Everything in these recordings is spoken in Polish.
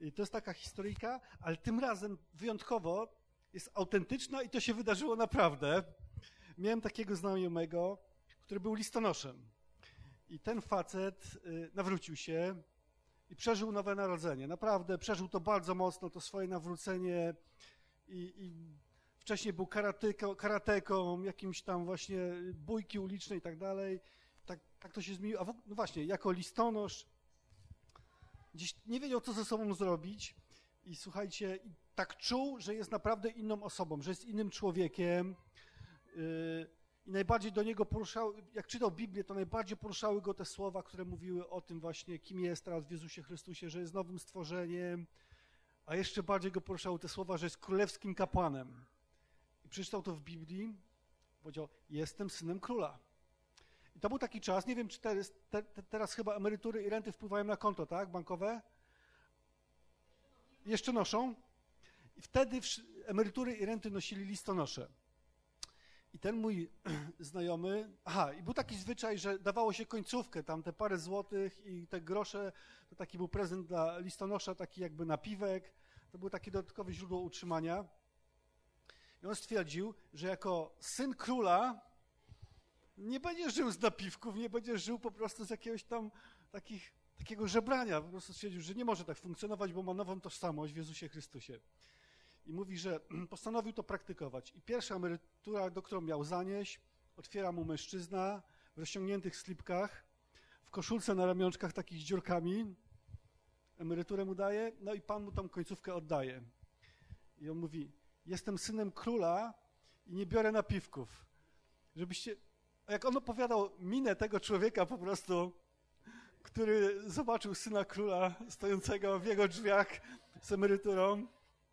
I to jest taka historyjka, ale tym razem wyjątkowo jest autentyczna i to się wydarzyło naprawdę. Miałem takiego znajomego, który był listonoszem. I ten facet nawrócił się i przeżył nowe narodzenie. Naprawdę przeżył to bardzo mocno, to swoje nawrócenie i wcześniej był karateką, jakimś tam właśnie bójki uliczne i tak dalej. Tak to się zmieniło. No właśnie, jako listonosz gdzieś nie wiedział, co ze sobą zrobić i słuchajcie, tak czuł, że jest naprawdę inną osobą, że jest innym człowiekiem i najbardziej do niego poruszały, jak czytał Biblię, to najbardziej poruszały go te słowa, które mówiły o tym właśnie, kim jest teraz w Jezusie Chrystusie, że jest nowym stworzeniem, a jeszcze bardziej go poruszały te słowa, że jest królewskim kapłanem. I przeczytał to w Biblii, powiedział, jestem synem króla. I to był taki czas, nie wiem, czy teraz chyba emerytury i renty wpływają na konto, tak, bankowe? Jeszcze noszą. I wtedy emerytury i renty nosili listonosze. I ten mój znajomy, i był taki zwyczaj, że dawało się końcówkę, tam te parę złotych i te grosze, to taki był prezent dla listonosza, taki jakby napiwek, to było takie dodatkowe źródło utrzymania. I on stwierdził, że jako syn króla nie będziesz żył z napiwków, nie będziesz żył po prostu z jakiegoś tam takiego żebrania. Po prostu stwierdził, że nie może tak funkcjonować, bo ma nową tożsamość w Jezusie Chrystusie. I mówi, że postanowił to praktykować. I pierwsza emerytura, do którą miał zanieść, otwiera mu mężczyzna w rozciągniętych slipkach, w koszulce na ramionczkach takich z dziurkami. Emeryturę mu daje, no i pan mu tam końcówkę oddaje. I on mówi, jestem synem króla i nie biorę napiwków. Żebyście... A jak on opowiadał minę tego człowieka po prostu, który zobaczył syna króla stojącego w jego drzwiach z emeryturą.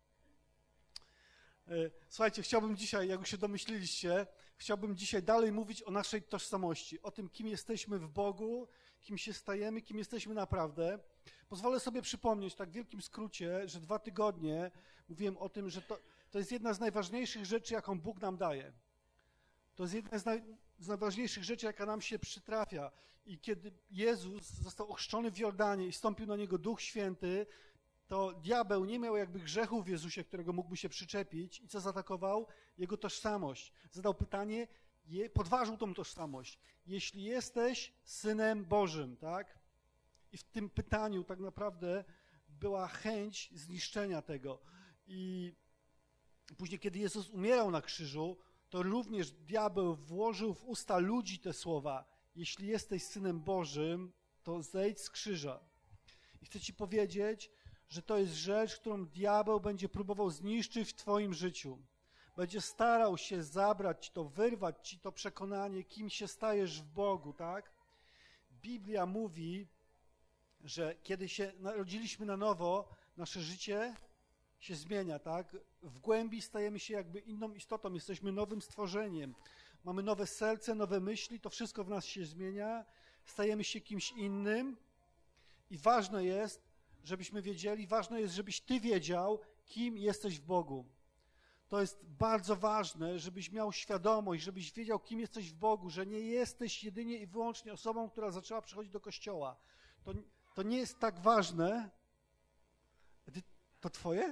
Słuchajcie, chciałbym dzisiaj, jak już się domyśliliście, chciałbym dzisiaj dalej mówić o naszej tożsamości, o tym, kim jesteśmy w Bogu, kim się stajemy, kim jesteśmy naprawdę. Pozwolę sobie przypomnieć tak w wielkim skrócie, że 2 tygodnie mówiłem o tym, że to jest jedna z najważniejszych rzeczy, jaką Bóg nam daje. To jest jedna z najważniejszych rzeczy, jaka nam się przytrafia. I kiedy Jezus został ochrzczony w Jordanie i stąpił na Niego Duch Święty, to diabeł nie miał jakby grzechu w Jezusie, którego mógłby się przyczepić. I co zaatakował? Jego tożsamość. Zadał pytanie, podważył tą tożsamość. Jeśli jesteś Synem Bożym, tak? I w tym pytaniu tak naprawdę była chęć zniszczenia tego. I później, kiedy Jezus umierał na krzyżu, to również diabeł włożył w usta ludzi te słowa. Jeśli jesteś Synem Bożym, to zejdź z krzyża. I chcę ci powiedzieć, że to jest rzecz, którą diabeł będzie próbował zniszczyć w twoim życiu. Będzie starał się zabrać ci to, wyrwać ci to przekonanie, kim się stajesz w Bogu, tak? Biblia mówi, że kiedy się narodziliśmy na nowo, nasze życie się zmienia, tak? W głębi stajemy się jakby inną istotą, jesteśmy nowym stworzeniem. Mamy nowe serce, nowe myśli, to wszystko w nas się zmienia, stajemy się kimś innym i ważne jest, żebyśmy wiedzieli, ważne jest, żebyś ty wiedział, kim jesteś w Bogu. To jest bardzo ważne, żebyś miał świadomość, żebyś wiedział, kim jesteś w Bogu, że nie jesteś jedynie i wyłącznie osobą, która zaczęła przychodzić do kościoła. To nie jest tak ważne. To twoje?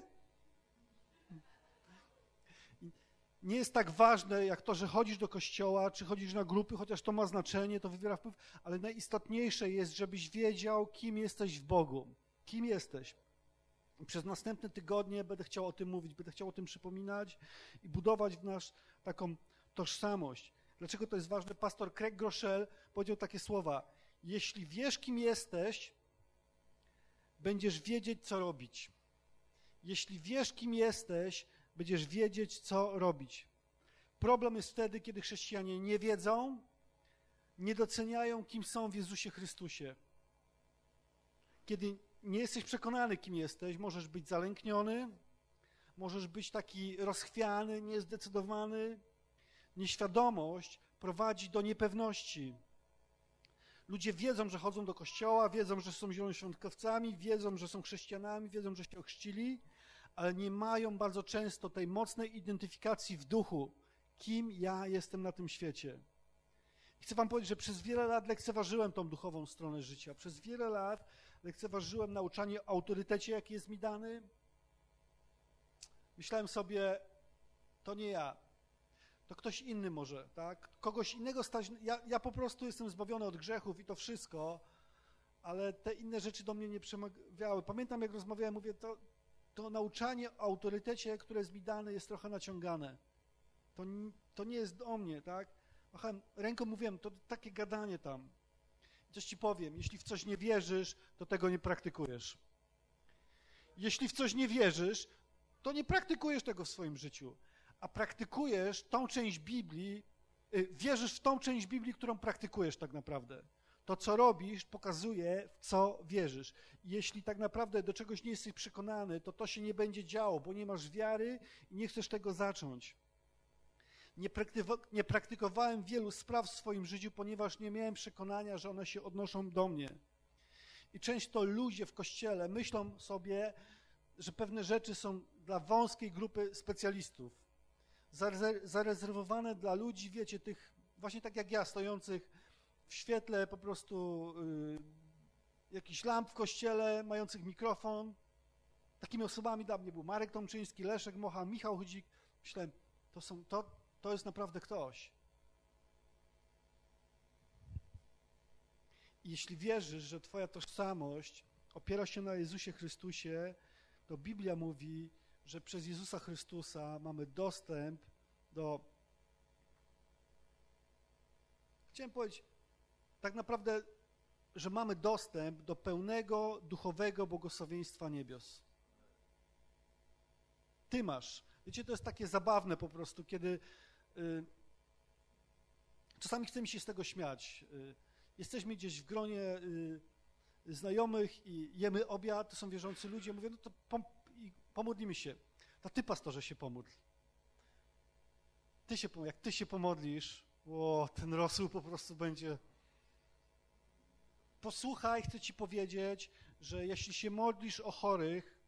Nie jest tak ważne, jak to, że chodzisz do kościoła, czy chodzisz na grupy, chociaż to ma znaczenie, to wywiera wpływ, ale najistotniejsze jest, żebyś wiedział, kim jesteś w Bogu. Kim jesteś. I przez następne tygodnie będę chciał o tym mówić, będę chciał o tym przypominać i budować w nas taką tożsamość. Dlaczego to jest ważne? Pastor Craig Groeschel powiedział takie słowa. Jeśli wiesz, kim jesteś, będziesz wiedzieć, co robić. Jeśli wiesz, kim jesteś, będziesz wiedzieć, co robić. Problem jest wtedy, kiedy chrześcijanie nie wiedzą, nie doceniają, kim są w Jezusie Chrystusie. Kiedy nie jesteś przekonany, kim jesteś, możesz być zalękniony, możesz być taki rozchwiany, niezdecydowany. Nieświadomość prowadzi do niepewności. Ludzie wiedzą, że chodzą do kościoła, wiedzą, że są zielonoświątkowcami, wiedzą, że są chrześcijanami, wiedzą, że się ochrzcili, ale nie mają bardzo często tej mocnej identyfikacji w duchu, kim ja jestem na tym świecie. Chcę wam powiedzieć, że przez wiele lat lekceważyłem tą duchową stronę życia. Przez wiele lat lekceważyłem nauczanie o autorytecie, jaki jest mi dany. Myślałem sobie, to nie ja, to ktoś inny może, tak? Kogoś innego stać, ja po prostu jestem zbawiony od grzechów i to wszystko, ale te inne rzeczy do mnie nie przemawiały. Pamiętam, jak rozmawiałem, mówię, to nauczanie o autorytecie, które jest mi dane, jest trochę naciągane. To nie jest do mnie, tak? Machałem ręką, mówiłem, to takie gadanie tam. I coś ci powiem, jeśli w coś nie wierzysz, to tego nie praktykujesz. Jeśli w coś nie wierzysz, to nie praktykujesz tego w swoim życiu, a praktykujesz tą część Biblii, wierzysz w tą część Biblii, którą praktykujesz tak naprawdę. To, co robisz, pokazuje, w co wierzysz. Jeśli tak naprawdę do czegoś nie jesteś przekonany, to się nie będzie działo, bo nie masz wiary i nie chcesz tego zacząć. Nie praktykowałem wielu spraw w swoim życiu, ponieważ nie miałem przekonania, że one się odnoszą do mnie. I często ludzie w Kościele myślą sobie, że pewne rzeczy są dla wąskiej grupy specjalistów, zarezerwowane dla ludzi, wiecie, tych właśnie tak jak ja, stojących w świetle po prostu jakichś lamp w Kościele, mających mikrofon. Takimi osobami dla mnie był Marek Tomczyński, Leszek Mocha, Michał Chydzik. Myślałem, to jest naprawdę ktoś. I jeśli wierzysz, że twoja tożsamość opiera się na Jezusie Chrystusie, to Biblia mówi, że przez Jezusa Chrystusa mamy dostęp do... Chciałem powiedzieć, tak naprawdę, że mamy dostęp do pełnego duchowego błogosławieństwa niebios. Ty masz. Wiecie, to jest takie zabawne po prostu, kiedy czasami chce mi się z tego śmiać. Jesteśmy gdzieś w gronie znajomych i jemy obiad, to są wierzący ludzie, mówię, no to pomodlimy się. To ty, pastorze, się pomódl. Jak ty się pomodlisz, ten rosół po prostu będzie... Posłuchaj, chcę ci powiedzieć, że jeśli się modlisz o chorych,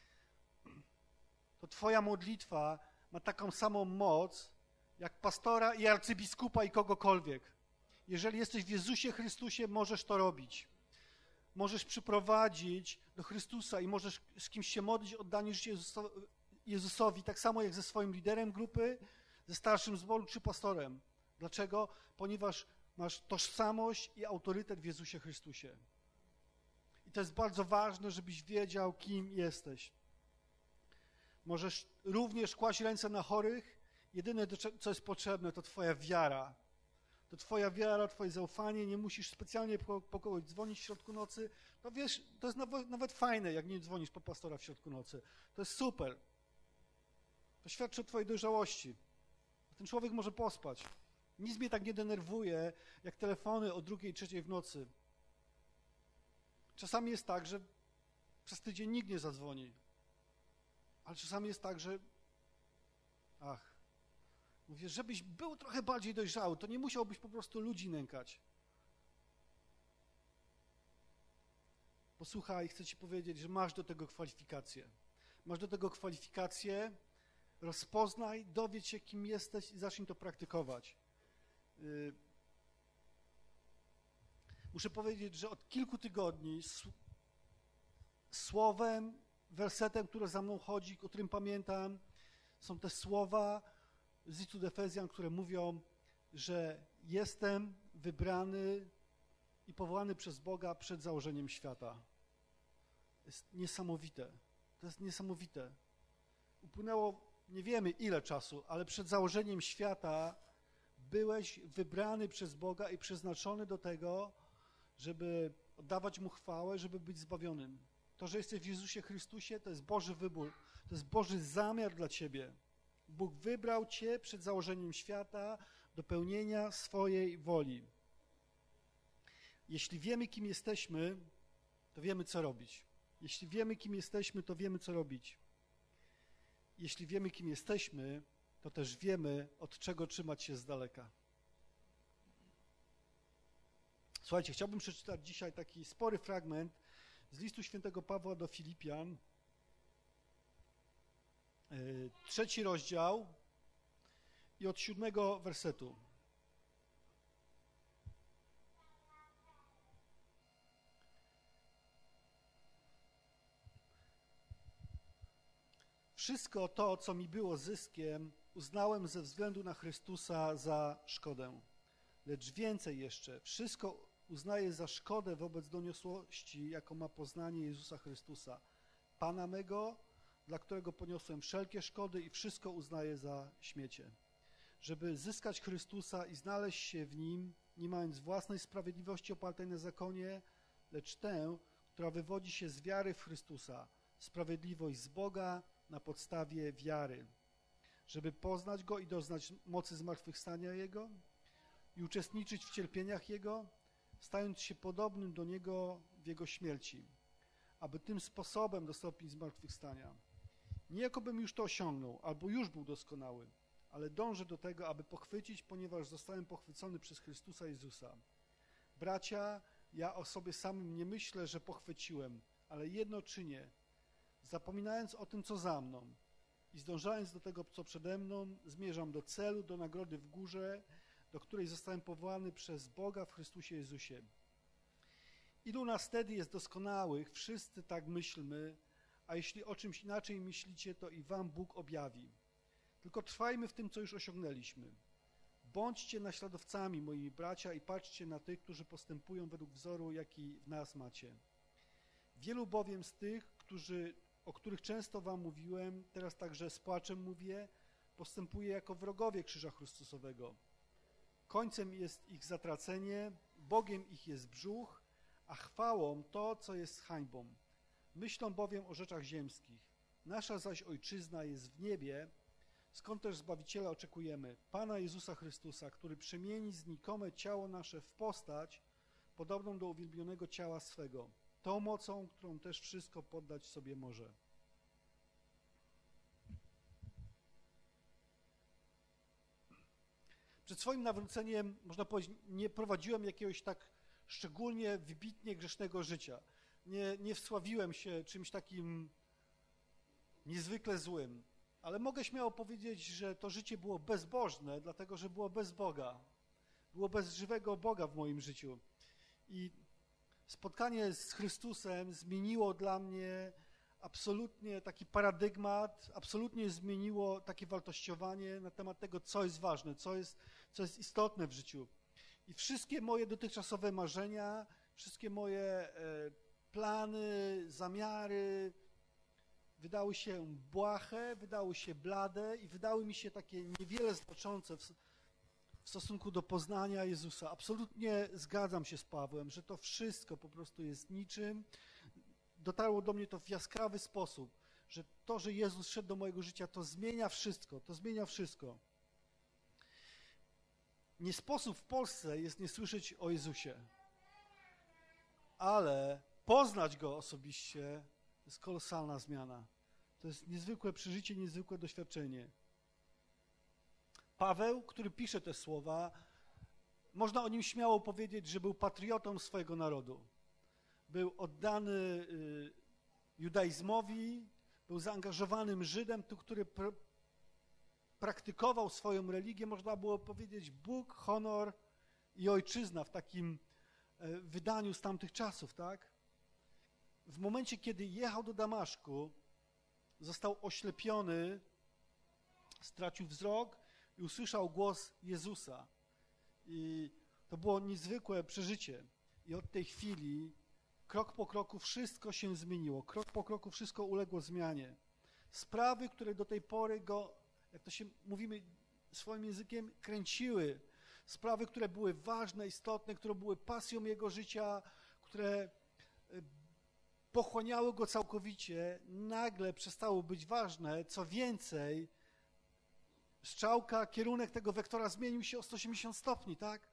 to twoja modlitwa ma taką samą moc, jak pastora i arcybiskupa i kogokolwiek. Jeżeli jesteś w Jezusie Chrystusie, możesz to robić. Możesz przyprowadzić do Chrystusa i możesz z kimś się modlić, oddanie życia Jezusowi, tak samo jak ze swoim liderem grupy, ze starszym zboru czy pastorem. Dlaczego? Ponieważ masz tożsamość i autorytet w Jezusie Chrystusie. I to jest bardzo ważne, żebyś wiedział, kim jesteś. Możesz również kłaść ręce na chorych. Jedyne, co jest potrzebne, to twoja wiara. To twoja wiara, twoje zaufanie. Nie musisz specjalnie po kogoś dzwonić w środku nocy. No wiesz, to jest nawet fajne, jak nie dzwonisz po pastora w środku nocy. To jest super. To świadczy o twojej dojrzałości. Ten człowiek może pospać. Nic mnie tak nie denerwuje, jak telefony o 2, 3 w nocy. Czasami jest tak, że przez tydzień nikt nie zadzwoni. Ale czasami jest tak, że mówię, żebyś był trochę bardziej dojrzały, to nie musiałbyś po prostu ludzi nękać. Posłuchaj, chcę ci powiedzieć, że masz do tego kwalifikacje. Masz do tego kwalifikacje, rozpoznaj, dowiedz się, kim jesteś i zacznij to praktykować. Muszę powiedzieć, że od kilku tygodni słowem, wersetem, które za mną chodzi, o którym pamiętam, są te słowa z listu do Efezjan, które mówią, że jestem wybrany i powołany przez Boga przed założeniem świata. To jest niesamowite. To jest niesamowite. Upłynęło nie wiemy ile czasu, ale przed założeniem świata byłeś wybrany przez Boga i przeznaczony do tego, żeby oddawać Mu chwałę, żeby być zbawionym. To, że jesteś w Jezusie Chrystusie, to jest Boży wybór, to jest Boży zamiar dla ciebie. Bóg wybrał cię przed założeniem świata do pełnienia swojej woli. Jeśli wiemy, kim jesteśmy, to wiemy, co robić. Jeśli wiemy, kim jesteśmy, to wiemy, co robić. Jeśli wiemy, kim jesteśmy, to też wiemy, od czego trzymać się z daleka. Słuchajcie, chciałbym przeczytać dzisiaj taki spory fragment z listu świętego Pawła do Filipian, 3 rozdział i od 7 wersetu. Wszystko to, co mi było zyskiem, uznałem ze względu na Chrystusa za szkodę. Lecz więcej jeszcze, wszystko uznaję za szkodę wobec doniosłości, jaką ma poznanie Jezusa Chrystusa, Pana mego, dla którego poniosłem wszelkie szkody i wszystko uznaję za śmiecie. Żeby zyskać Chrystusa i znaleźć się w Nim, nie mając własnej sprawiedliwości opartej na zakonie, lecz tę, która wywodzi się z wiary w Chrystusa, sprawiedliwość z Boga na podstawie wiary, żeby poznać Go i doznać mocy zmartwychwstania Jego i uczestniczyć w cierpieniach Jego, stając się podobnym do Niego w Jego śmierci, aby tym sposobem dostąpić zmartwychwstania. Nie jakobym już to osiągnął, albo już był doskonały, ale dążę do tego, aby pochwycić, ponieważ zostałem pochwycony przez Chrystusa Jezusa. Bracia, ja o sobie samym nie myślę, że pochwyciłem, ale jedno czynię, zapominając o tym, co za mną i zdążając do tego, co przede mną, zmierzam do celu, do nagrody w górze, do której zostałem powołany przez Boga w Chrystusie Jezusie. Ilu nas wtedy jest doskonałych, wszyscy tak myślmy, a jeśli o czymś inaczej myślicie, to i wam Bóg objawi. Tylko trwajmy w tym, co już osiągnęliśmy. Bądźcie naśladowcami, moi bracia, i patrzcie na tych, którzy postępują według wzoru, jaki w nas macie. Wielu bowiem z tych, o których często wam mówiłem, teraz także z płaczem mówię, postępuje jako wrogowie krzyża Chrystusowego. Końcem jest ich zatracenie, Bogiem ich jest brzuch, a chwałą to, co jest hańbą. Myślą bowiem o rzeczach ziemskich. Nasza zaś ojczyzna jest w niebie, skąd też Zbawiciela oczekujemy, Pana Jezusa Chrystusa, który przemieni znikome ciało nasze w postać, podobną do uwielbionego ciała swego, tą mocą, którą też wszystko poddać sobie może. Przed swoim nawróceniem, można powiedzieć, nie prowadziłem jakiegoś tak szczególnie wybitnie grzesznego życia. Nie wsławiłem się czymś takim niezwykle złym, ale mogę śmiało powiedzieć, że to życie było bezbożne, dlatego że było bez Boga. Było bez żywego Boga w moim życiu. I spotkanie z Chrystusem zmieniło dla mnie absolutnie taki paradygmat, absolutnie zmieniło takie wartościowanie na temat tego, co jest ważne, co jest istotne w życiu. I wszystkie moje dotychczasowe marzenia, wszystkie moje plany, zamiary wydały się błahe, wydały się blade i wydały mi się takie niewiele znaczące w stosunku do poznania Jezusa. Absolutnie zgadzam się z Pawłem, że to wszystko po prostu jest niczym. Dotarło do mnie to w jaskrawy sposób, że to, że Jezus wszedł do mojego życia, to zmienia wszystko, to zmienia wszystko. Nie sposób w Polsce jest nie słyszeć o Jezusie, ale poznać Go osobiście to jest kolosalna zmiana. To jest niezwykłe przeżycie, niezwykłe doświadczenie. Paweł, który pisze te słowa, można o nim śmiało powiedzieć, że był patriotą swojego narodu. Był oddany judaizmowi, był zaangażowanym Żydem, który praktykował swoją religię, można było powiedzieć Bóg, honor i ojczyzna w takim wydaniu z tamtych czasów, tak? W momencie, kiedy jechał do Damaszku, został oślepiony, stracił wzrok i usłyszał głos Jezusa. I to było niezwykłe przeżycie. I od tej chwili, krok po kroku wszystko się zmieniło. Krok po kroku wszystko uległo zmianie. Sprawy, które do tej pory go, jak to się mówimy swoim językiem, kręciły. Sprawy, które były ważne, istotne, które były pasją jego życia, które pochłaniały go całkowicie, nagle przestało być ważne. Co więcej, strzałka, kierunek tego wektora zmienił się o 180 stopni, tak?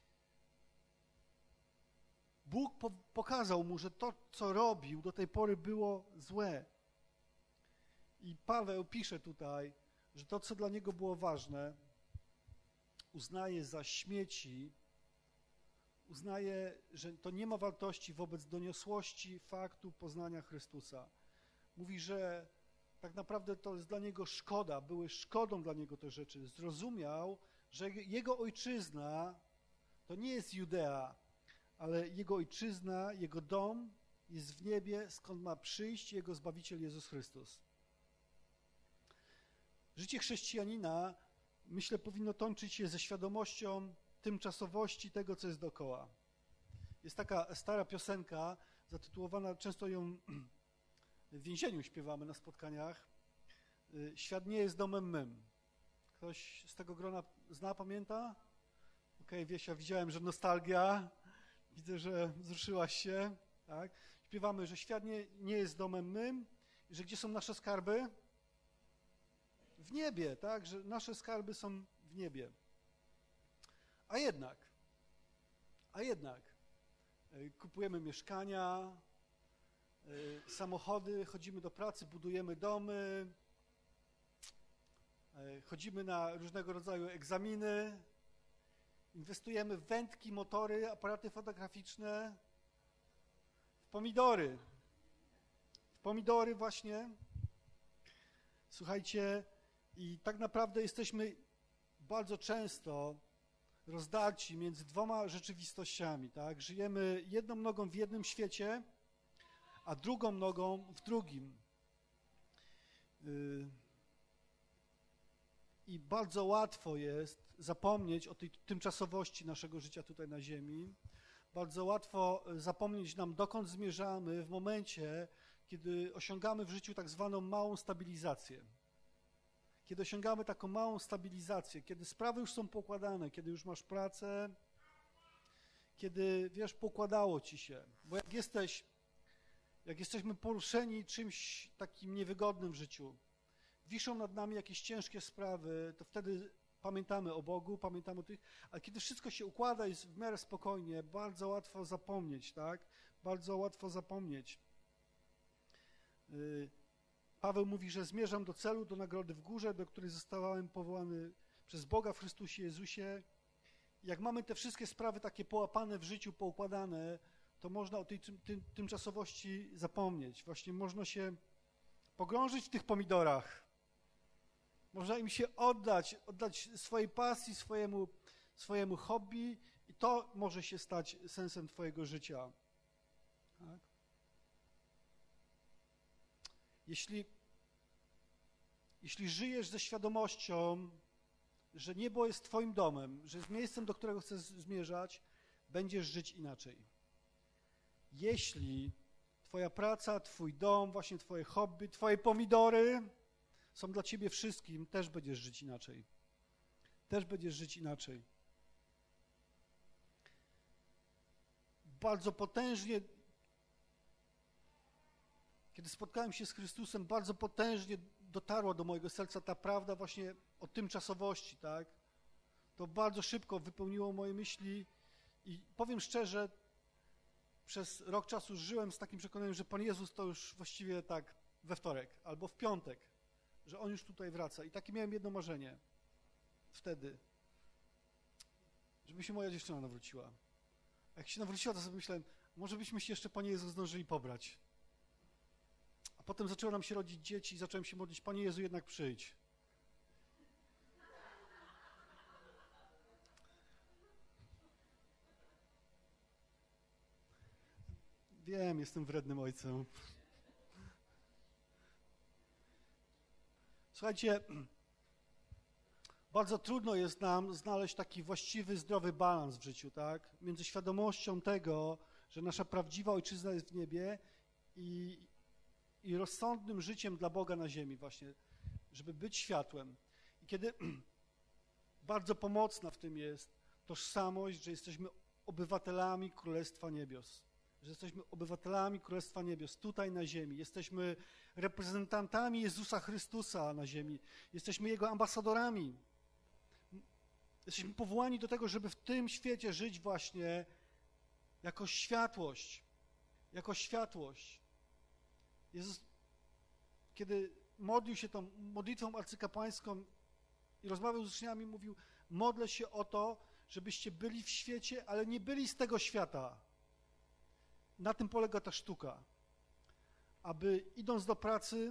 Bóg pokazał mu, że to, co robił do tej pory, było złe. I Paweł pisze tutaj, że to, co dla niego było ważne, uznaje za śmieci, uznaje, że to nie ma wartości wobec doniosłości faktu poznania Chrystusa. Mówi, że tak naprawdę to jest dla niego szkoda, były szkodą dla niego te rzeczy. Zrozumiał, że jego ojczyzna to nie jest Judea, ale jego ojczyzna, jego dom jest w niebie, skąd ma przyjść jego Zbawiciel Jezus Chrystus. Życie chrześcijanina, myślę, powinno tączyć się ze świadomością tymczasowości tego, co jest dookoła. Jest taka stara piosenka zatytułowana, często ją w więzieniu śpiewamy na spotkaniach. Świat nie jest domem mym. Ktoś z tego grona zna, pamięta? Okej, Wiesia, widziałem, że nostalgia. Widzę, że wzruszyłaś się. Tak? Śpiewamy, że świat nie jest domem mym, że gdzie są nasze skarby? W niebie, tak? Że nasze skarby są w niebie. A jednak, kupujemy mieszkania, samochody, chodzimy do pracy, budujemy domy, chodzimy na różnego rodzaju egzaminy, inwestujemy w wędki, motory, aparaty fotograficzne, w pomidory właśnie. Słuchajcie, i tak naprawdę jesteśmy bardzo często rozdarci między dwoma rzeczywistościami, tak? Żyjemy jedną nogą w jednym świecie, a drugą nogą w drugim. I bardzo łatwo jest zapomnieć o tej tymczasowości naszego życia tutaj na ziemi. Bardzo łatwo zapomnieć nam, dokąd zmierzamy w momencie, kiedy osiągamy w życiu tak zwaną małą stabilizację. Kiedy osiągamy taką małą stabilizację, kiedy sprawy już są poukładane, kiedy już masz pracę, kiedy, wiesz, poukładało ci się. Bo jak jesteśmy poruszeni czymś takim niewygodnym w życiu, wiszą nad nami jakieś ciężkie sprawy, to wtedy pamiętamy o Bogu, pamiętamy o tych, ale kiedy wszystko się układa i jest w miarę spokojnie, bardzo łatwo zapomnieć, tak? Bardzo łatwo zapomnieć. Paweł mówi, że zmierzam do celu, do nagrody w górze, do której zostałem powołany przez Boga w Chrystusie Jezusie. Jak mamy te wszystkie sprawy takie połapane w życiu, poukładane, to można o tej tymczasowości zapomnieć. Właśnie można się pogrążyć w tych pomidorach. Można im się oddać swojej pasji, swojemu hobby i to może się stać sensem twojego życia. Tak? Jeśli żyjesz ze świadomością, że niebo jest twoim domem, że jest miejscem, do którego chcesz zmierzać, będziesz żyć inaczej. Jeśli twoja praca, twój dom, właśnie twoje hobby, twoje pomidory są dla ciebie wszystkim, też będziesz żyć inaczej. Też będziesz żyć inaczej. Bardzo potężnie, kiedy spotkałem się z Chrystusem, bardzo potężnie dotarła do mojego serca ta prawda właśnie o tymczasowości, tak? To bardzo szybko wypełniło moje myśli i powiem szczerze, przez rok czasu żyłem z takim przekonaniem, że Pan Jezus to już właściwie tak we wtorek albo w piątek, że On już tutaj wraca. I takie miałem jedno marzenie wtedy, żeby się moja dziewczyna nawróciła. A jak się nawróciła, to sobie myślałem, może byśmy się jeszcze, Panie Jezu, zdążyli pobrać. A potem zaczęło nam się rodzić dzieci i zacząłem się modlić, Panie Jezu, jednak przyjdź. Wiem, jestem wrednym ojcem. Słuchajcie, bardzo trudno jest nam znaleźć taki właściwy, zdrowy balans w życiu, tak? Między świadomością tego, że nasza prawdziwa ojczyzna jest w niebie i rozsądnym życiem dla Boga na ziemi właśnie, żeby być światłem. I kiedy bardzo pomocna w tym jest tożsamość, że jesteśmy obywatelami Królestwa Niebios. Że jesteśmy obywatelami Królestwa Niebios tutaj na ziemi. Jesteśmy reprezentantami Jezusa Chrystusa na ziemi. Jesteśmy Jego ambasadorami. Jesteśmy powołani do tego, żeby w tym świecie żyć właśnie jako światłość. Jako światłość. Jezus, kiedy modlił się tą modlitwą arcykapłańską i rozmawiał z uczniami, mówił, modlę się o to, żebyście byli w świecie, ale nie byli z tego świata. Na tym polega ta sztuka. Aby idąc do pracy,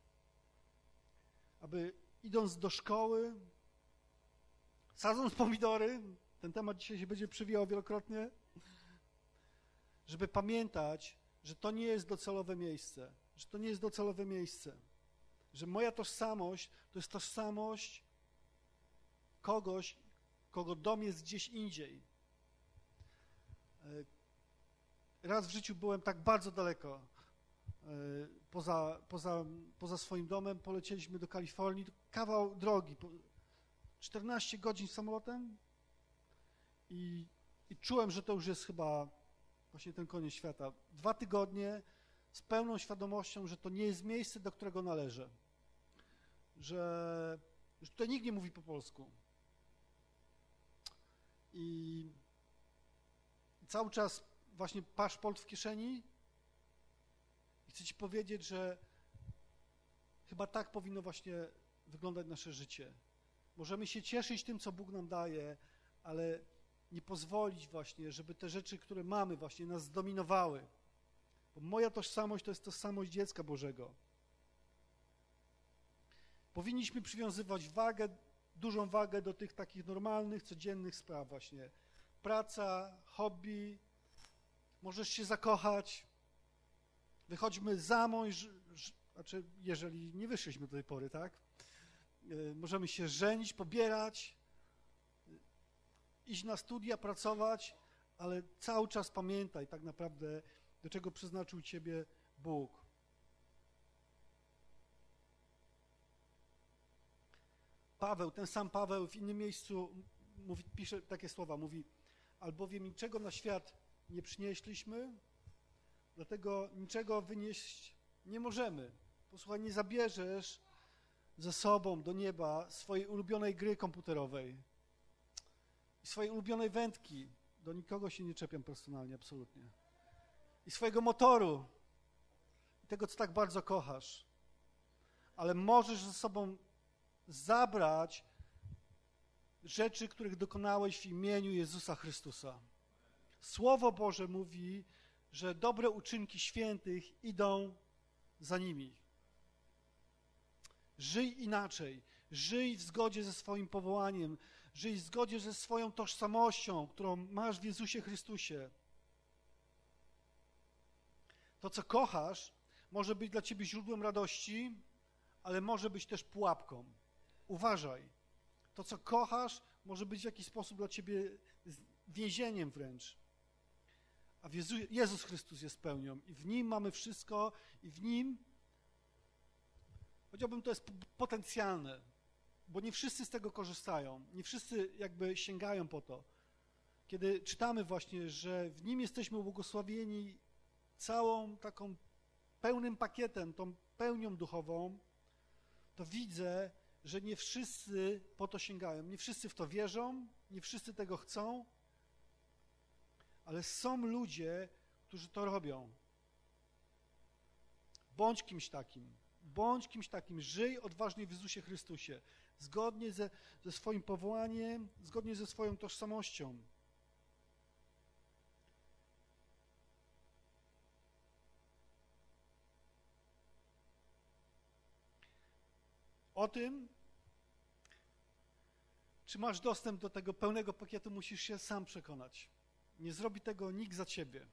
aby idąc do szkoły, sadząc pomidory, ten temat dzisiaj się będzie przewijał wielokrotnie, żeby pamiętać, że to nie jest docelowe miejsce, że to nie jest docelowe miejsce, że moja tożsamość to jest tożsamość kogoś, kogo dom jest gdzieś indziej. Raz w życiu byłem tak bardzo daleko poza swoim domem, polecieliśmy do Kalifornii, kawał drogi, 14 godzin samolotem i czułem, że to już jest chyba właśnie ten koniec świata. 2 tygodnie z pełną świadomością, że to nie jest miejsce, do którego należę, że tutaj nikt nie mówi po polsku. I cały czas właśnie paszport w kieszeni i chcę ci powiedzieć, że chyba tak powinno właśnie wyglądać nasze życie. Możemy się cieszyć tym, co Bóg nam daje, ale nie pozwolić właśnie, żeby te rzeczy, które mamy właśnie nas zdominowały. Bo moja tożsamość to jest tożsamość dziecka Bożego. Powinniśmy przywiązywać dużą wagę do tych takich normalnych, codziennych spraw właśnie. Praca, hobby, możesz się zakochać, wychodźmy za mąż, znaczy jeżeli nie wyszliśmy do tej pory, tak? Możemy się żenić, pobierać, iść na studia, pracować, ale cały czas pamiętaj tak naprawdę, do czego przeznaczył ciebie Bóg. Paweł, ten sam Paweł w innym miejscu pisze takie słowa, mówi: albowiem niczego na świat nie przynieśliśmy, dlatego niczego wynieść nie możemy. Posłuchaj, nie zabierzesz ze sobą do nieba swojej ulubionej gry komputerowej i swojej ulubionej wędki. Do nikogo się nie czepiam personalnie, absolutnie. I swojego motoru, i tego, co tak bardzo kochasz. Ale możesz ze sobą zabrać rzeczy, których dokonałeś w imieniu Jezusa Chrystusa. Słowo Boże mówi, że dobre uczynki świętych idą za nimi. Żyj inaczej, żyj w zgodzie ze swoim powołaniem, żyj w zgodzie ze swoją tożsamością, którą masz w Jezusie Chrystusie. To, co kochasz, może być dla ciebie źródłem radości, ale może być też pułapką. Uważaj. To, co kochasz, może być w jakiś sposób dla ciebie więzieniem wręcz. A Jezus Chrystus jest pełnią i w Nim mamy wszystko i w Nim, powiedziałbym, to jest potencjalne, bo nie wszyscy z tego korzystają, nie wszyscy jakby sięgają po to. Kiedy czytamy właśnie, że w Nim jesteśmy ubłogosławieni całą taką pełnym pakietem, tą pełnią duchową, to widzę, że nie wszyscy po to sięgają, nie wszyscy w to wierzą, nie wszyscy tego chcą, ale są ludzie, którzy to robią. Bądź kimś takim, żyj odważnie w Jezusie Chrystusie, zgodnie ze swoim powołaniem, zgodnie ze swoją tożsamością. O tym, czy masz dostęp do tego pełnego pakietu, musisz się sam przekonać. Nie zrobi tego nikt za ciebie.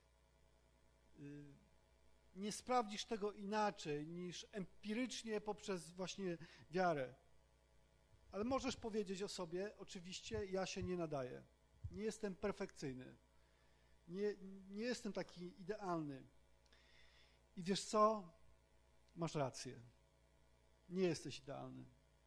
Nie sprawdzisz tego inaczej niż empirycznie poprzez właśnie wiarę. Ale możesz powiedzieć o sobie, oczywiście, ja się nie nadaję. Nie jestem perfekcyjny. Nie jestem taki idealny. I wiesz co? Masz rację. Nie jesteś idealny.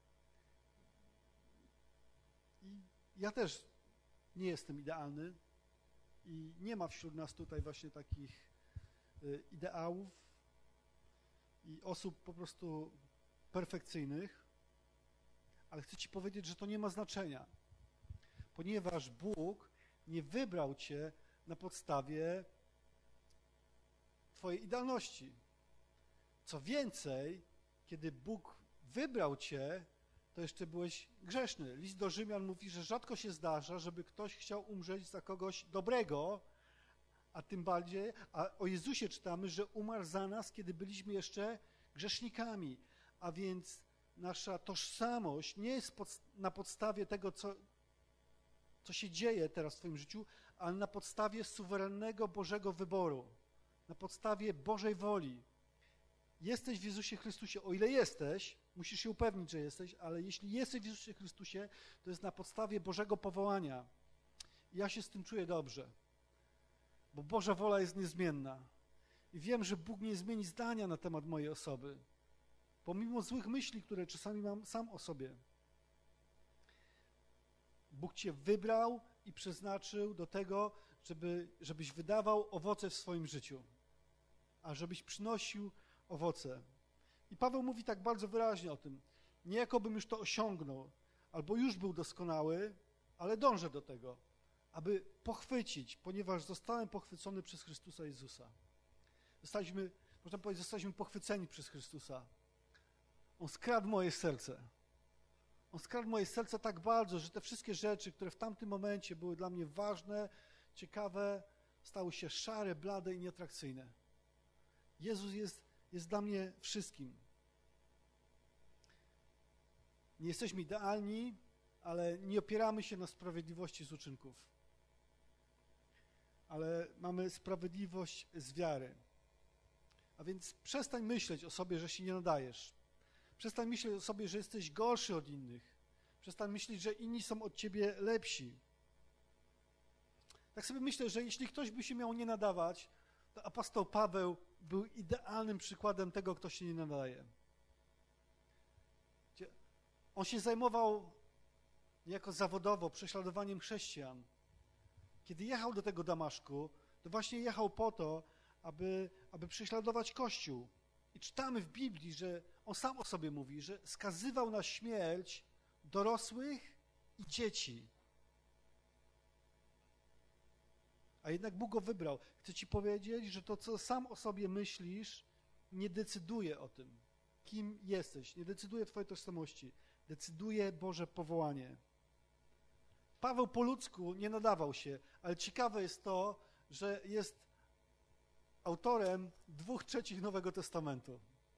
I ja też nie jestem idealny i nie ma wśród nas tutaj właśnie takich ideałów i osób po prostu perfekcyjnych, ale chcę ci powiedzieć, że to nie ma znaczenia, ponieważ Bóg nie wybrał cię na podstawie twojej idealności. Co więcej, kiedy Bóg wybrał cię, to jeszcze byłeś grzeszny. List do Rzymian mówi, że rzadko się zdarza, żeby ktoś chciał umrzeć za kogoś dobrego, a tym bardziej, a o Jezusie czytamy, że umarł za nas, kiedy byliśmy jeszcze grzesznikami. A więc nasza tożsamość nie jest na podstawie tego, co się dzieje teraz w twoim życiu, ale na podstawie suwerennego Bożego wyboru, na podstawie Bożej woli. jesteś w Jezusie Chrystusie, o ile jesteś, musisz się upewnić, że jesteś, ale jeśli jesteś w Jezusie Chrystusie, to jest na podstawie Bożego powołania. I ja się z tym czuję dobrze, bo Boża wola jest niezmienna. I wiem, że Bóg nie zmieni zdania na temat mojej osoby, pomimo złych myśli, które czasami mam sam o sobie. Bóg cię wybrał i przeznaczył do tego, żebyś wydawał owoce w swoim życiu, a żebyś przynosił owoce. I Paweł mówi tak bardzo wyraźnie o tym. Nie jakobym już to osiągnął, albo już był doskonały, ale dążę do tego, aby pochwycić, ponieważ zostałem pochwycony przez Chrystusa Jezusa. Można powiedzieć, zostaliśmy pochwyceni przez Chrystusa. On skradł moje serce. On skradł moje serce tak bardzo, że te wszystkie rzeczy, które w tamtym momencie były dla mnie ważne, ciekawe, stały się szare, blade i nieatrakcyjne. Jezus jest dla mnie wszystkim. Nie jesteśmy idealni, ale nie opieramy się na sprawiedliwości z uczynków. Ale mamy sprawiedliwość z wiary. A więc przestań myśleć o sobie, że się nie nadajesz. Przestań myśleć o sobie, że jesteś gorszy od innych. Przestań myśleć, że inni są od ciebie lepsi. Tak sobie myślę, że jeśli ktoś by się miał nie nadawać, to apostoł Paweł był idealnym przykładem tego, kto się nie nadaje. On się zajmował niejako zawodowo prześladowaniem chrześcijan. Kiedy jechał do tego Damaszku, to właśnie jechał po to, aby prześladować Kościół. I czytamy w Biblii, że on sam o sobie mówi, że skazywał na śmierć dorosłych i dzieci. A jednak Bóg go wybrał. Chcę ci powiedzieć, że to, co sam o sobie myślisz, nie decyduje o tym, kim jesteś. Nie decyduje twojej tożsamości. Decyduje Boże powołanie. Paweł po ludzku nie nadawał się, ale ciekawe jest to, że jest autorem 2/3 Nowego Testamentu.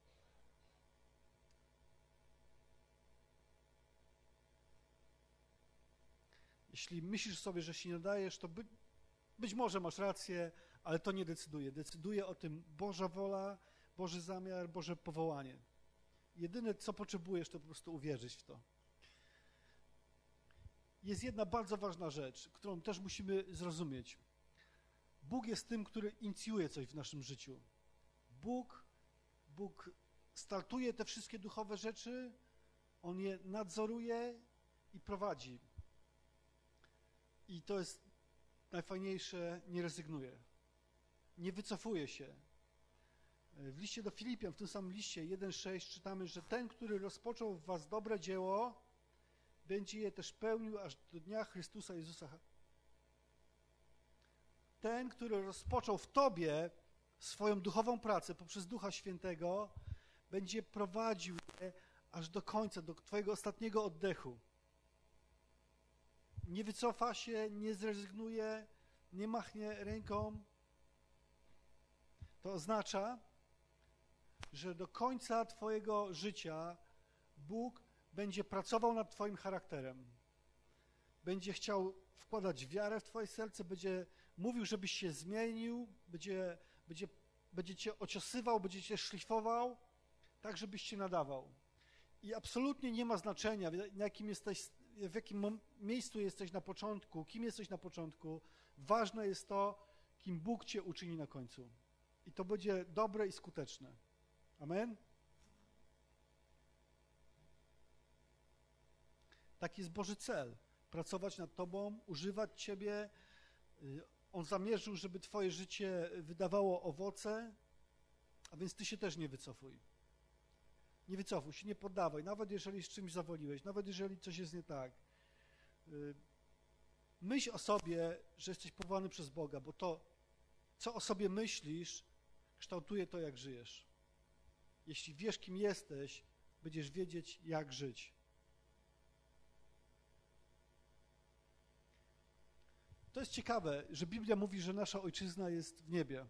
Jeśli myślisz sobie, że się nie nadajesz, to być może masz rację, ale to nie decyduje. Decyduje o tym Boża wola, Boży zamiar, Boże powołanie. Jedyne, co potrzebujesz, to po prostu uwierzyć w to. Jest jedna bardzo ważna rzecz, którą też musimy zrozumieć. Bóg jest tym, który inicjuje coś w naszym życiu. Bóg startuje te wszystkie duchowe rzeczy, On je nadzoruje i prowadzi. I to jest najfajniejsze, nie rezygnuje. Nie wycofuje się. W liście do Filipian, w tym samym liście 1:6 czytamy, że ten, który rozpoczął w was dobre dzieło, będzie je też pełnił aż do dnia Chrystusa Jezusa. Ten, który rozpoczął w tobie swoją duchową pracę poprzez Ducha Świętego, będzie prowadził je aż do końca, do twojego ostatniego oddechu. Nie wycofa się, nie zrezygnuje, nie machnie ręką. To oznacza, że do końca twojego życia Bóg będzie pracował nad twoim charakterem. Będzie chciał wkładać wiarę w twoje serce, będzie mówił, żebyś się zmienił, będzie cię ociosywał, będzie cię szlifował, tak żebyś się nadawał. I absolutnie nie ma znaczenia, w jakim miejscu jesteś na początku, kim jesteś na początku. Ważne jest to, kim Bóg cię uczyni na końcu. I to będzie dobre i skuteczne. Amen? Taki jest Boży cel. Pracować nad tobą, używać ciebie. On zamierzył, żeby twoje życie wydawało owoce, a więc ty się też nie wycofuj. Nie wycofuj się, nie poddawaj, nawet jeżeli z czymś zawoliłeś, nawet jeżeli coś jest nie tak. Myśl o sobie, że jesteś powołany przez Boga, bo to, co o sobie myślisz, kształtuje to, jak żyjesz. Jeśli wiesz, kim jesteś, będziesz wiedzieć, jak żyć. To jest ciekawe, że Biblia mówi, że nasza ojczyzna jest w niebie.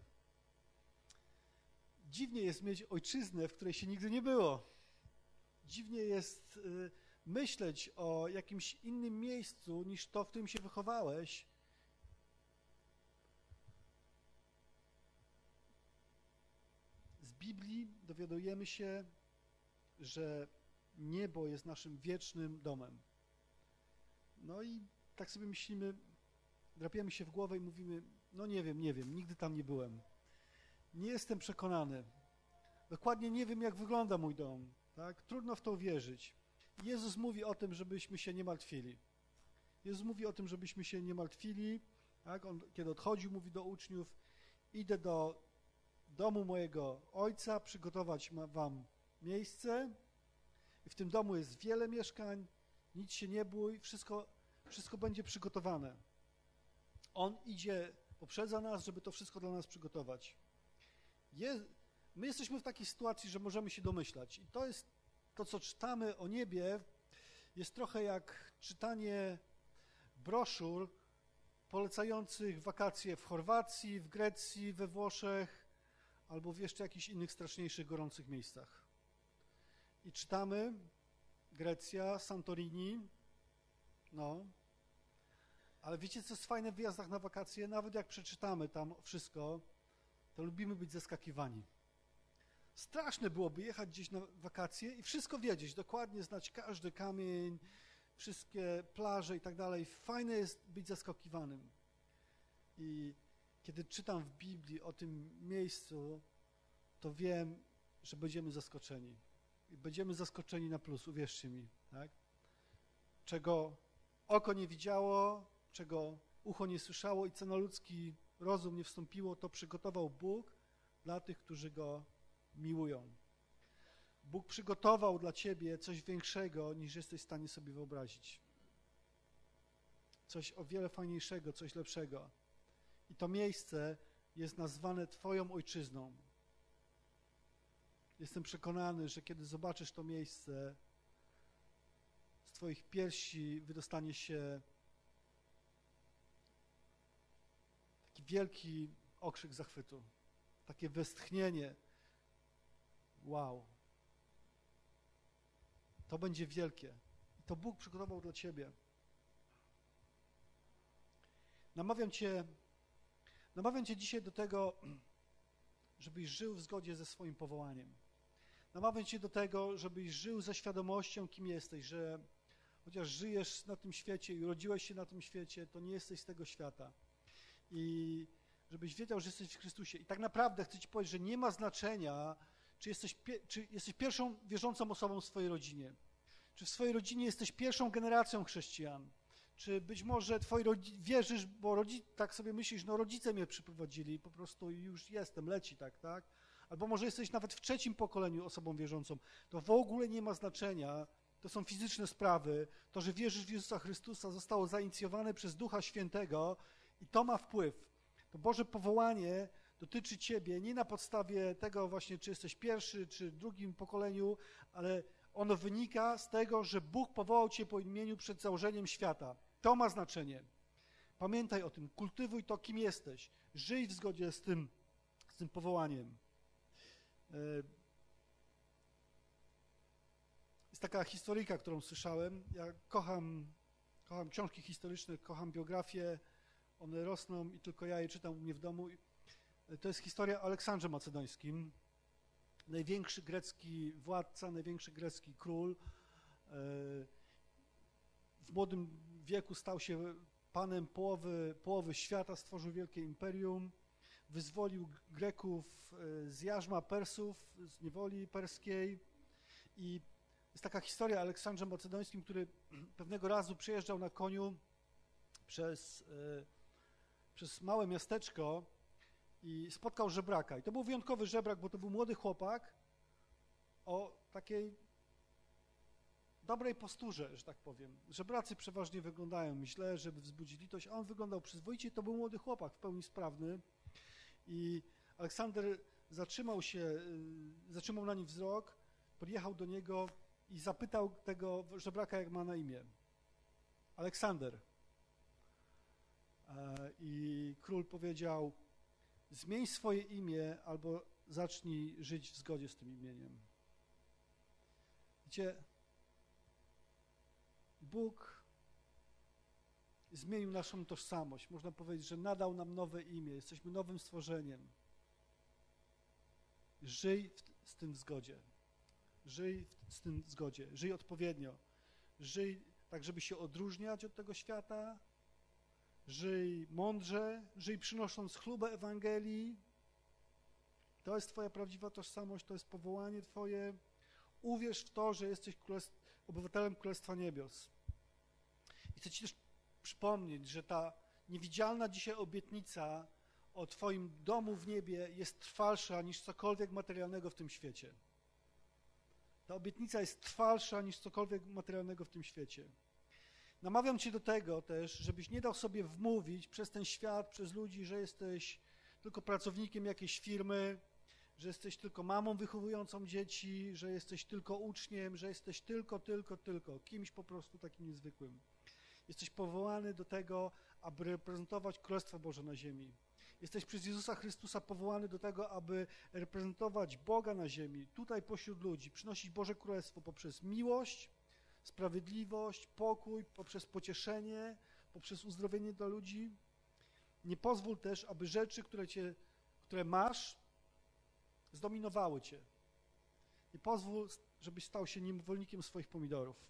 Dziwnie jest mieć ojczyznę, w której się nigdy nie było. Dziwnie jest myśleć o jakimś innym miejscu niż to, w którym się wychowałeś. Z Biblii dowiadujemy się, że niebo jest naszym wiecznym domem. No i tak sobie myślimy, drapiemy się w głowę i mówimy, no nie wiem, nigdy tam nie byłem. Nie jestem przekonany. Dokładnie nie wiem, jak wygląda mój dom. Tak? Trudno w to uwierzyć. Jezus mówi o tym, żebyśmy się nie martwili. Jezus mówi o tym, żebyśmy się nie martwili. Tak? On, kiedy odchodził, mówi do uczniów, idę do domu mojego Ojca, przygotować wam miejsce. I w tym domu jest wiele mieszkań, nic się nie bój, wszystko będzie przygotowane. On idzie, poprzedza nas, żeby to wszystko dla nas przygotować. My jesteśmy w takiej sytuacji, że możemy się domyślać. I to jest to, co czytamy o niebie, jest trochę jak czytanie broszur polecających wakacje w Chorwacji, w Grecji, we Włoszech albo w jeszcze jakichś innych straszniejszych, gorących miejscach. I czytamy Grecja, Santorini, no. Ale wiecie, co jest fajne w wyjazdach na wakacje? Nawet jak przeczytamy tam wszystko, to lubimy być zaskakiwani. Straszne byłoby jechać gdzieś na wakacje i wszystko wiedzieć, dokładnie znać każdy kamień, wszystkie plaże i tak dalej. Fajne jest być zaskakiwanym. I kiedy czytam w Biblii o tym miejscu, to wiem, że będziemy zaskoczeni. I będziemy zaskoczeni na plus, uwierzcie mi. Tak? Czego oko nie widziało, czego ucho nie słyszało i co na ludzki rozum nie wstąpiło, to przygotował Bóg dla tych, którzy Go miłują. Bóg przygotował dla ciebie coś większego, niż jesteś w stanie sobie wyobrazić. Coś o wiele fajniejszego, coś lepszego. I to miejsce jest nazwane Twoją ojczyzną. Jestem przekonany, że kiedy zobaczysz to miejsce, z Twoich piersi wydostanie się taki wielki okrzyk zachwytu, takie westchnienie. Wow. To będzie wielkie. I to Bóg przygotował dla ciebie. Namawiam cię dzisiaj do tego, żebyś żył w zgodzie ze swoim powołaniem. Namawiam cię do tego, żebyś żył ze świadomością, kim jesteś, że chociaż żyjesz na tym świecie i urodziłeś się na tym świecie, to nie jesteś z tego świata. I żebyś wiedział, że jesteś w Chrystusie. I tak naprawdę chcę ci powiedzieć, że nie ma znaczenia, czy jesteś pierwszą wierzącą osobą w swojej rodzinie, czy w swojej rodzinie jesteś pierwszą generacją chrześcijan, czy być może wierzysz, bo tak sobie myślisz, no rodzice mnie przyprowadzili, po prostu już jestem, leci tak? Albo może jesteś nawet w trzecim pokoleniu osobą wierzącą. To w ogóle nie ma znaczenia, to są fizyczne sprawy. To, że wierzysz w Jezusa Chrystusa, zostało zainicjowane przez Ducha Świętego i to ma wpływ. To Boże powołanie dotyczy ciebie nie na podstawie tego właśnie, czy jesteś pierwszy, czy drugim pokoleniu, ale ono wynika z tego, że Bóg powołał cię po imieniu przed założeniem świata. To ma znaczenie. Pamiętaj o tym, kultywuj to, kim jesteś. Żyj w zgodzie z tym powołaniem. Jest taka historyjka, którą słyszałem. Ja kocham książki historyczne, kocham biografie. One rosną i tylko ja je czytam u mnie w domu. To jest historia o Aleksandrze Macedońskim. Największy grecki władca, największy grecki król. W młodym wieku stał się panem połowy świata, stworzył wielkie imperium, wyzwolił Greków z jarzma Persów, z niewoli perskiej. I jest taka historia o Aleksandrze Macedońskim, który pewnego razu przejeżdżał na koniu przez małe miasteczko i spotkał żebraka. I to był wyjątkowy żebrak, bo to był młody chłopak o takiej dobrej posturze, że tak powiem. Żebracy przeważnie wyglądają źle, żeby wzbudzić litość, a on wyglądał przyzwoicie. To był młody chłopak, w pełni sprawny. I Aleksander zatrzymał na nim wzrok, podjechał do niego i zapytał tego żebraka, jak ma na imię. Aleksander. I król powiedział: zmień swoje imię albo zacznij żyć w zgodzie z tym imieniem. Wiecie, Bóg zmienił naszą tożsamość. Można powiedzieć, że nadał nam nowe imię. Jesteśmy nowym stworzeniem. Żyj z tym w zgodzie. Żyj z tym w zgodzie. Żyj odpowiednio. Żyj tak, żeby się odróżniać od tego świata. Żyj mądrze. Żyj przynosząc chlubę Ewangelii. To jest twoja prawdziwa tożsamość, to jest powołanie twoje. Uwierz w to, że jesteś obywatelem Królestwa Niebios. I chcę ci też przypomnieć, że ta niewidzialna dzisiaj obietnica o twoim domu w niebie jest trwalsza niż cokolwiek materialnego w tym świecie. Ta obietnica jest trwalsza niż cokolwiek materialnego w tym świecie. Namawiam cię do tego też, żebyś nie dał sobie wmówić przez ten świat, przez ludzi, że jesteś tylko pracownikiem jakiejś firmy, że jesteś tylko mamą wychowującą dzieci, że jesteś tylko uczniem, że jesteś tylko kimś po prostu takim niezwykłym. Jesteś powołany do tego, aby reprezentować Królestwo Boże na ziemi. Jesteś przez Jezusa Chrystusa powołany do tego, aby reprezentować Boga na ziemi, tutaj pośród ludzi, przynosić Boże Królestwo poprzez miłość, sprawiedliwość, pokój, poprzez pocieszenie, poprzez uzdrowienie dla ludzi. Nie pozwól też, aby rzeczy, które masz, zdominowały cię. Nie pozwól, żebyś stał się niewolnikiem swoich pomidorów.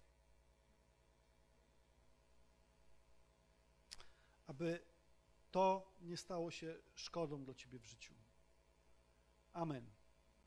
Aby to nie stało się szkodą dla ciebie w życiu. Amen.